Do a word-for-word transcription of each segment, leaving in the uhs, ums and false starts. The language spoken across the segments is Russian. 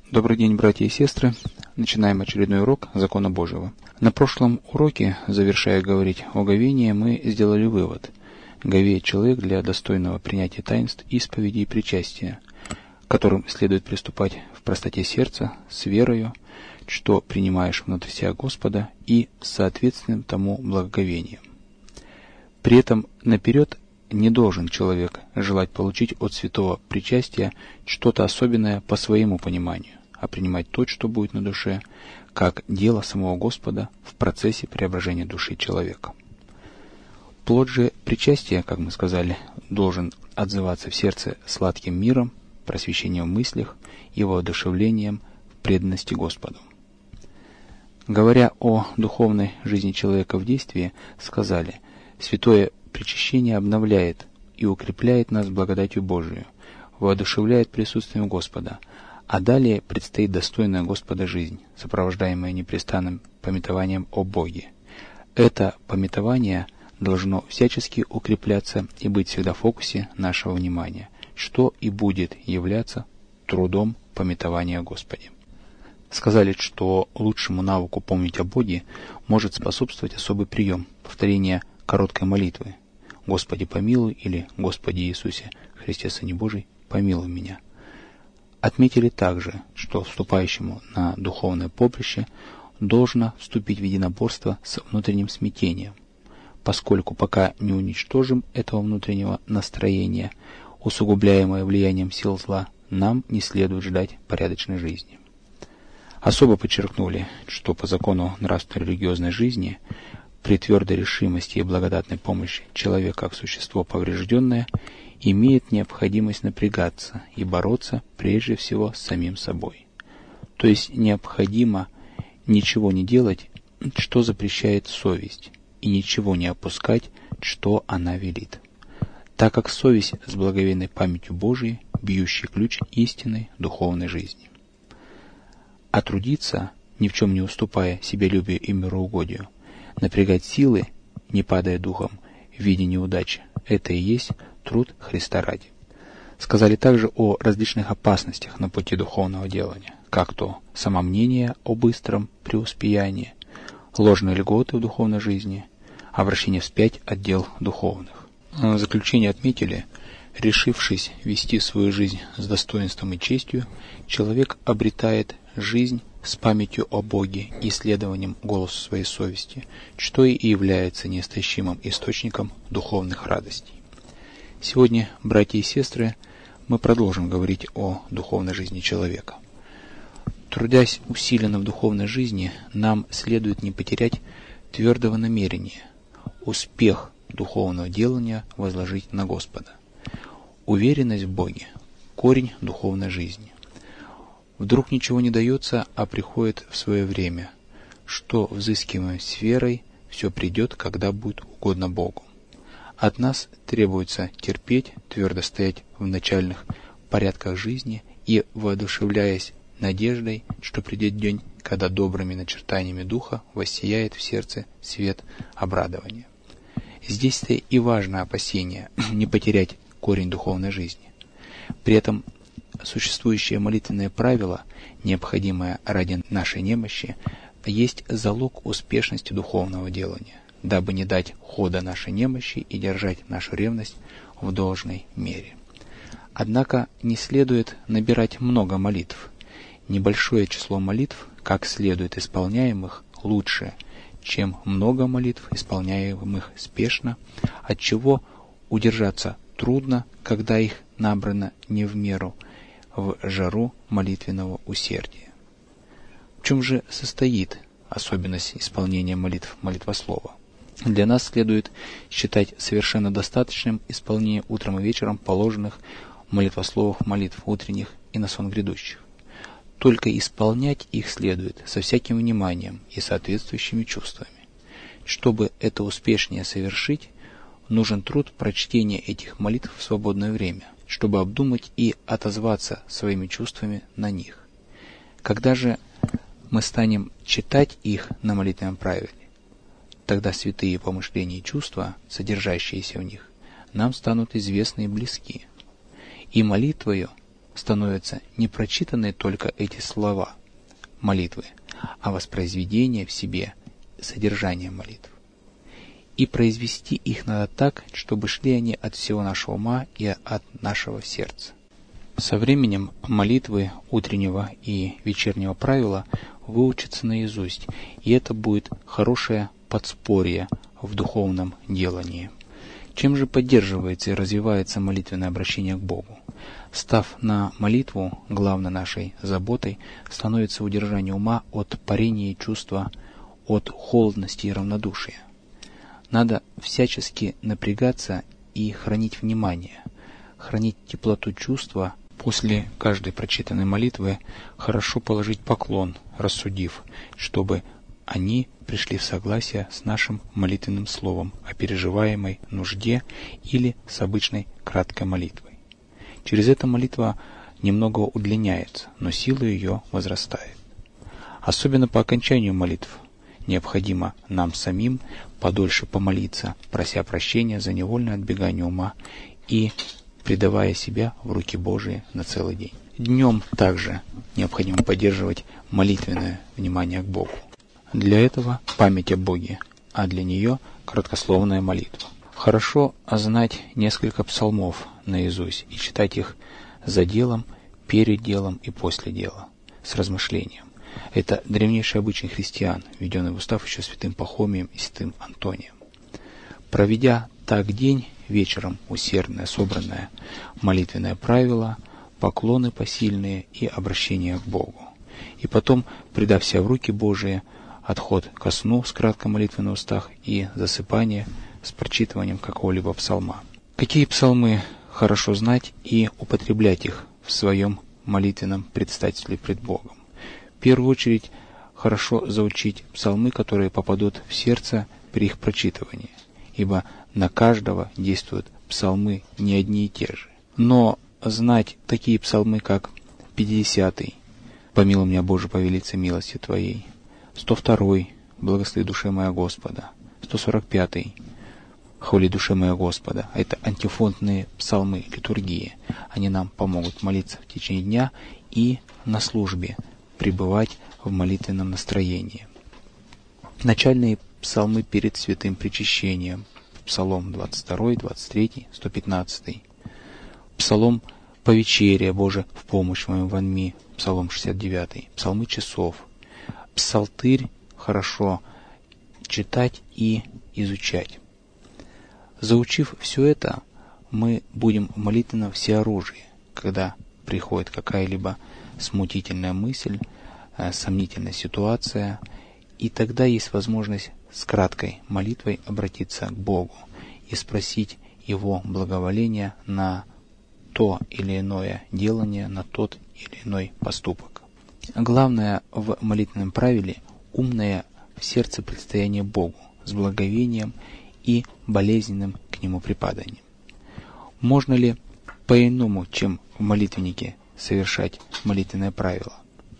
Добрый день, братья и сестры. Начинаем очередной урок Закона Божьего. На прошлом уроке, завершая говорить о говении, мы сделали вывод. Говеет человек для достойного принятия таинств исповеди и причастия, к которым следует приступать в простоте сердца, с верою, что принимаешь внутрь себя Господа, и соответственным тому благоговением. При этом наперед не должен человек желать получить от святого причастия что-то особенное по своему пониманию, а принимать то, что будет на душе, как дело самого Господа в процессе преображения души человека. Плод же причастия, как мы сказали, должен отзываться в сердце сладким миром, просвещением в мыслях и воодушевлением в преданности Господу. Говоря о духовной жизни человека в действии, сказали, святое причащение обновляет и укрепляет нас благодатью Божию, воодушевляет присутствием Господа, а далее предстоит достойная Господа жизнь, сопровождаемая непрестанным памятованием о Боге. Это памятование должно всячески укрепляться и быть всегда в фокусе нашего внимания, что и будет являться трудом памятования о Господе. Сказали, что лучшему навыку помнить о Боге может способствовать особый прием – повторение короткой молитвы «Господи, помилуй» или «Господи Иисусе, Христе Сыне Божий, помилуй меня». Отметили также, что вступающему на духовное поприще должно вступить в единоборство с внутренним смятением, поскольку пока не уничтожим этого внутреннего настроения, усугубляемое влиянием сил зла, нам не следует ждать порядочной жизни. Особо подчеркнули, что по закону нравственно-религиозной жизни при твердой решимости и благодатной помощи человек как существо поврежденное имеет необходимость напрягаться и бороться прежде всего с самим собой. То есть необходимо ничего не делать, что запрещает совесть, и ничего не опускать, что она велит, так как совесть с благовейной памятью Божией – бьющий ключ истинной духовной жизни. А трудиться, ни в чем не уступая себялюбию и мироугодию, напрягать силы, не падая духом, в виде неудачи – это и есть труд Христа ради. Сказали также о различных опасностях на пути духовного делания, как то самомнение о быстром преуспеянии, ложные льготы в духовной жизни, обращение вспять от дел духовных. В заключение отметили, решившись вести свою жизнь с достоинством и честью, человек обретает жизнь с памятью о Боге и следованием голосу своей совести, что и является неистощимым источником духовных радостей. Сегодня, братья и сестры, мы продолжим говорить о духовной жизни человека. Трудясь усиленно в духовной жизни, нам следует не потерять твердого намерения, успех духовного делания возложить на Господа. Уверенность в Боге – корень духовной жизни. Вдруг ничего не дается, а приходит в свое время, что взыскиваем с верой, все придет, когда будет угодно Богу. От нас требуется терпеть, твердо стоять в начальных порядках жизни и, воодушевляясь надеждой, что придет день, когда добрыми начертаниями Духа воссияет в сердце свет обрадования. Здесь-то и важно опасение не потерять корень духовной жизни. При этом существующее молитвенное правило, необходимое ради нашей немощи, есть залог успешности духовного делания, дабы не дать хода нашей немощи и держать нашу ревность в должной мере. Однако не следует набирать много молитв. Небольшое число молитв, как следует исполняемых, лучше, чем много молитв, исполняемых спешно, отчего удержаться трудно, когда их набрано не в меру, в жару молитвенного усердия. В чем же состоит особенность исполнения молитв молитвослова? Для нас следует считать совершенно достаточным исполнение утром и вечером положенных молитвословов молитв утренних и на сон грядущих. Только исполнять их следует со всяким вниманием и соответствующими чувствами. Чтобы это успешнее совершить, нужен труд прочтения этих молитв в свободное время, чтобы обдумать и отозваться своими чувствами на них. Когда же мы станем читать их на молитвенном правиле, тогда святые помышления и чувства, содержащиеся в них, нам станут известны и близки. И молитвою становятся не прочитанные только эти слова молитвы, а воспроизведение в себе содержания молитв. И произвести их надо так, чтобы шли они от всего нашего ума и от нашего сердца. Со временем молитвы утреннего и вечернего правила выучатся наизусть, и это будет хорошее подспорье в духовном делании. Чем же поддерживается и развивается молитвенное обращение к Богу? Став на молитву главной нашей заботой, становится удержание ума от парения и чувства, от холодности и равнодушия. Надо всячески напрягаться и хранить внимание, хранить теплоту чувства. После каждой прочитанной молитвы хорошо положить поклон, рассудив, чтобы они пришли в согласие с нашим молитвенным словом о переживаемой нужде или с обычной краткой молитвой. Через это молитва немного удлиняется, но сила ее возрастает. Особенно по окончанию молитв необходимо нам самим подольше помолиться, прося прощения за невольное отбегание ума и предавая себя в руки Божии на целый день. Днем также необходимо поддерживать молитвенное внимание к Богу. Для этого память о Боге, а для нее краткословная молитва. Хорошо знать несколько псалмов наизусть и читать их за делом, перед делом и после дела, с размышлением. Это древнейший обычай христиан, введенный в устав еще святым Пахомием и святым Антонием. Проведя так день, вечером усердное, собранное молитвенное правило, поклоны посильные и обращение к Богу. И потом, предав себя в руки Божии, отход ко сну с краткой молитвой на устах и засыпание с прочитыванием какого-либо псалма. Какие псалмы хорошо знать и употреблять их в своем молитвенном предстательстве пред Богом? В первую очередь, хорошо заучить псалмы, которые попадут в сердце при их прочитывании, ибо на каждого действуют псалмы не одни и те же. Но знать такие псалмы, как пятидесятый «Помилуй меня, Боже, по велице милости Твоей», сто второй «Благослови душе моя Господа», сто сорок пятый «Хвали душе моя Господа». Это антифонтные псалмы литургии. Они нам помогут молиться в течение дня и на службе пребывать в молитвенном настроении. Начальные псалмы перед святым причащением. Псалом двадцать второй, двадцать третий, сто пятнадцатый. Псалом по вечере, Боже, в помощь моему вонми. Псалом шестьдесят девятый. Псалмы часов. Псалтырь хорошо читать и изучать. Заучив все это, мы будем молитвенно всеоружии, когда приходит какая-либо смутительная мысль, сомнительная ситуация, и тогда есть возможность с краткой молитвой обратиться к Богу и спросить Его благоволения на то или иное делание, на тот или иной поступок. Главное в молитвенном правиле – умное в сердце предстояние Богу с благовением и болезненным к Нему припаданием. Можно ли по-иному, чем в молитвеннике, совершать молитвенное правило?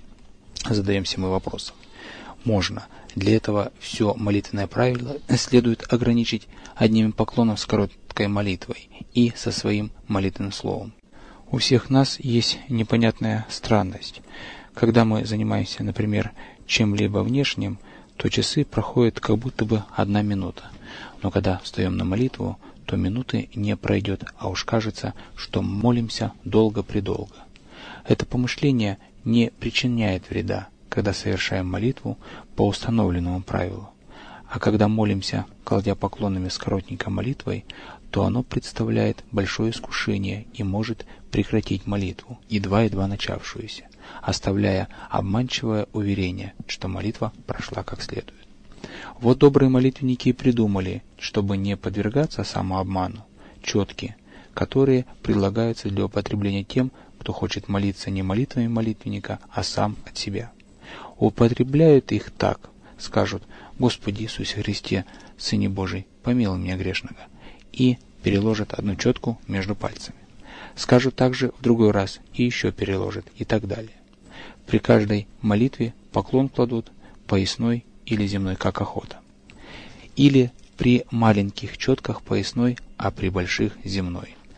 Задаемся мы вопросом. Можно. Для этого все молитвенное правило следует ограничить одним поклоном с короткой молитвой и со своим молитвенным словом. У всех нас есть непонятная странность. Когда мы занимаемся, например, чем-либо внешним, то часы проходят как будто бы одна минута. Но когда встаем на молитву, то минуты не пройдет, а уж кажется, что молимся долго-предолго. Это помышление не причиняет вреда, когда совершаем молитву по установленному правилу. А когда молимся, кладя поклонами с коротенькой молитвой, то оно представляет большое искушение и может прекратить молитву, едва-едва начавшуюся, оставляя обманчивое уверение, что молитва прошла как следует. Вот добрые молитвенники и придумали, чтобы не подвергаться самообману, четки, которые предлагаются для употребления тем, кто хочет молиться не молитвами молитвенника, а сам от себя. Употребляют их так, скажут: «Господи Иисусе Христе, Сыне Божий, помилуй меня грешного», и переложат одну четку между пальцами. Скажут также в другой раз и еще переложат, и так далее. При каждой молитве поклон кладут поясной или земной, как охота. Или при маленьких четках поясной, а при больших земной.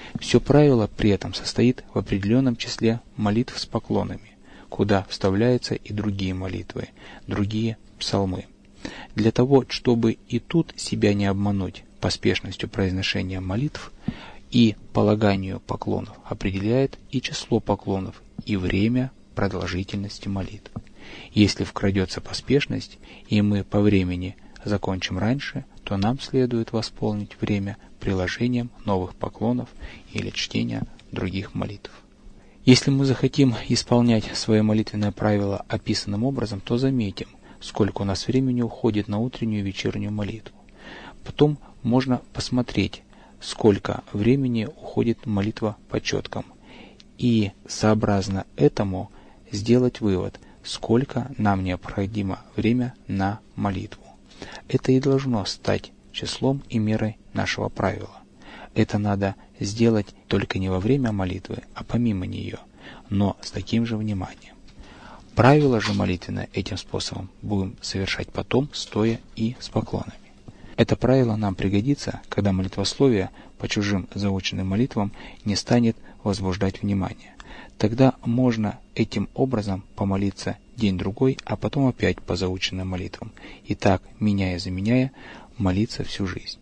Все правило при этом состоит в определенном числе молитв с поклонами, куда вставляются и другие молитвы, другие псалмы. Для того, чтобы и тут себя не обмануть поспешностью произношения молитв и полаганию поклонов, определяет и число поклонов, и время продолжительности молитв. Если вкрадется поспешность, и мы по времени закончим раньше, то нам следует восполнить время приложением новых поклонов или чтения других молитв. Если мы захотим исполнять свое молитвенное правило описанным образом, то заметим, сколько у нас времени уходит на утреннюю и вечернюю молитву. Потом можно посмотреть, сколько времени уходит молитва по четкам, и сообразно этому сделать вывод, сколько нам необходимо время на молитву. Это и должно стать числом и мерой нашего правила. Это надо сделать только не во время молитвы, а помимо нее, но с таким же вниманием. Правило же молитвенное этим способом будем совершать потом, стоя и с поклонами. Это правило нам пригодится, когда молитвословие по чужим заученным молитвам не станет возбуждать внимание. Тогда можно этим образом помолиться день-другой, а потом опять по заученным молитвам, и так, меняя-заменяя, молиться всю жизнь.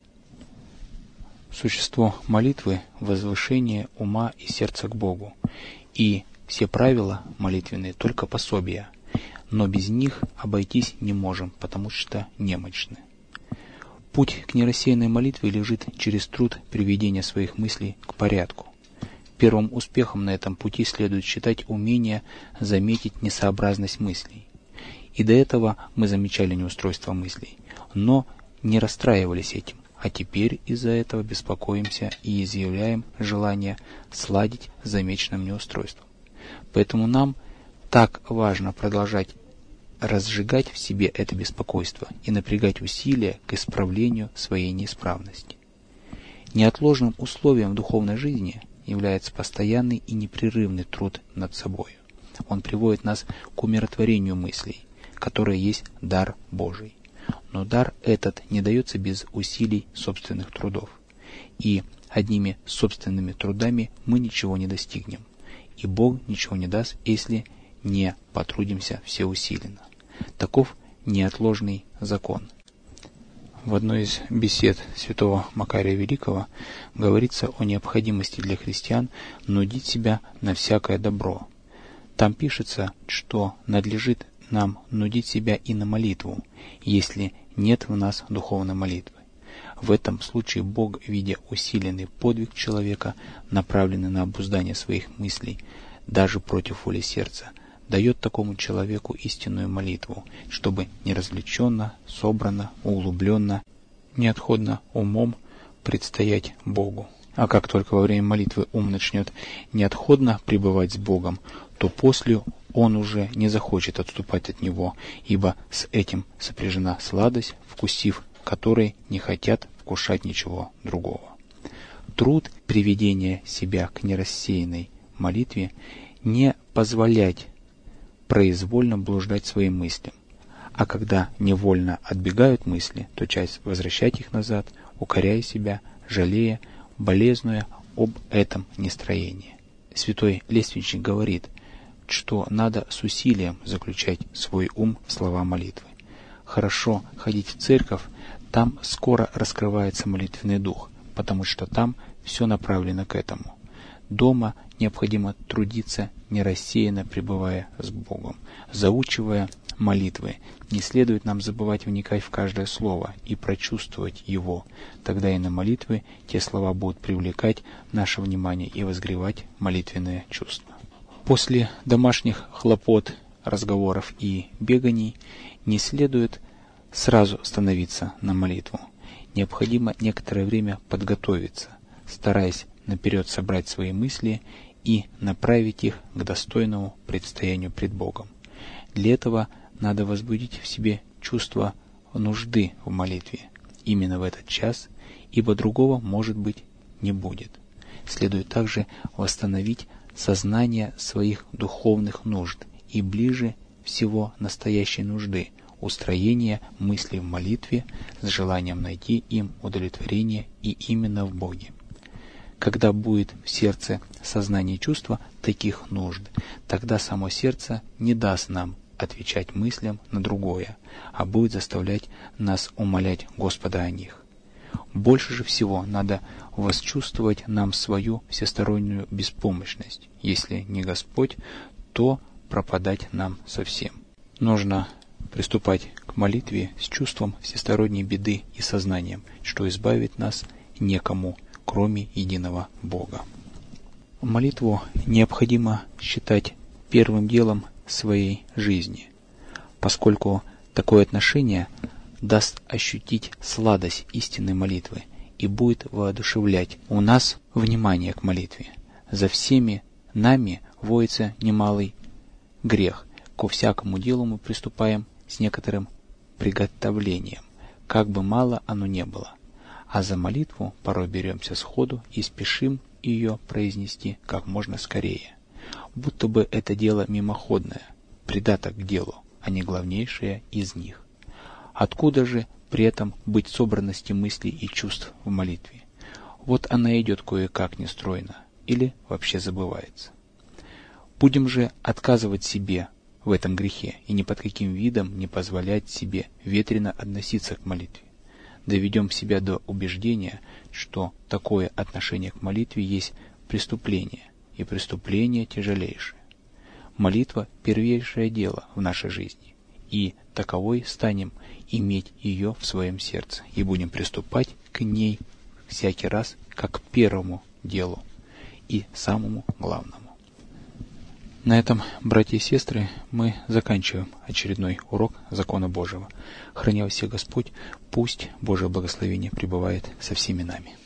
Существо молитвы – возвышение ума и сердца к Богу, и все правила молитвенные только пособия, но без них обойтись не можем, потому что немощны. Путь к нерассеянной молитве лежит через труд приведения своих мыслей к порядку. Первым успехом на этом пути следует считать умение заметить несообразность мыслей. И до этого мы замечали неустройство мыслей, но не расстраивались этим, а теперь из-за этого беспокоимся и изъявляем желание сладить с замеченным неустройством. Поэтому нам так важно продолжать разжигать в себе это беспокойство и напрягать усилия к исправлению своей неисправности. Неотложным условием духовной жизни является постоянный и непрерывный труд над собой. Он приводит нас к умиротворению мыслей, которое есть дар Божий. Но дар этот не дается без усилий собственных трудов. И одними собственными трудами мы ничего не достигнем. И Бог ничего не даст, если не потрудимся всеусиленно. Таков неотложный закон. В одной из бесед святого Макария Великого говорится о необходимости для христиан нудить себя на всякое добро. Там пишется, что надлежит нам нудить себя и на молитву, если нет в нас духовной молитвы. В этом случае Бог, видя усиленный подвиг человека, направленный на обуздание своих мыслей, даже против воли сердца, дает такому человеку истинную молитву, чтобы неразвлеченно, собрано, углубленно, неотходно умом предстоять Богу. А как только во время молитвы ум начнет неотходно пребывать с Богом, то после он уже не захочет отступать от Него, ибо с этим сопряжена сладость, вкусив которой не хотят вкушать ничего другого. Труд приведения себя к нерассеянной молитве не позволять произвольно блуждать своим мыслям, а когда невольно отбегают мысли, то часть возвращать их назад, укоряя себя, жалея, болезнуя об этом нестроении. Святой Лествичник говорит, что надо с усилием заключать свой ум в слова молитвы. Хорошо ходить в церковь, там скоро раскрывается молитвенный дух, потому что там все направлено к этому. Дома необходимо трудиться, не рассеянно пребывая с Богом, заучивая молитвы. Не следует нам забывать вникать в каждое слово и прочувствовать его. Тогда и на молитвы те слова будут привлекать наше внимание и возгревать молитвенные чувства. После домашних хлопот, разговоров и беганий не следует сразу становиться на молитву. Необходимо некоторое время подготовиться, стараясь наперед собрать свои мысли и направить их к достойному предстоянию пред Богом. Для этого надо возбудить в себе чувство нужды в молитве именно в этот час, ибо другого, может быть, не будет. Следует также восстановить сознание своих духовных нужд и ближе всего настоящей нужды, устроение мыслей в молитве с желанием найти им удовлетворение и именно в Боге. Когда будет в сердце сознание чувства таких нужд, тогда само сердце не даст нам отвечать мыслям на другое, а будет заставлять нас умолять Господа о них. Больше же всего надо восчувствовать нам свою всестороннюю беспомощность. Если не Господь, то пропадать нам совсем. Нужно приступать к молитве с чувством всесторонней беды и сознанием, что избавит нас некому, кроме единого Бога. Молитву необходимо считать первым делом своей жизни, поскольку такое отношение даст ощутить сладость истинной молитвы и будет воодушевлять у нас внимание к молитве. За всеми нами воится немалый грех. Ко всякому делу мы приступаем с некоторым приготовлением, как бы мало оно ни было. А за молитву порой беремся сходу и спешим ее произнести как можно скорее, будто бы это дело мимоходное, придаток к делу, а не главнейшее из них. Откуда же при этом быть собранности мыслей и чувств в молитве? Вот она идет кое-как нестройно или вообще забывается. Будем же отказывать себе в этом грехе и ни под каким видом не позволять себе ветрено относиться к молитве. Доведем себя до убеждения, что такое отношение к молитве есть преступление, и преступление тяжелейшее. Молитва – первейшее дело в нашей жизни, и таковой станем иметь ее в своем сердце, и будем приступать к ней всякий раз как к первому делу и самому главному. На этом, братья и сестры, мы заканчиваем очередной урок закона Божьего. Храня вас всех Господь, пусть Божие благословение пребывает со всеми нами.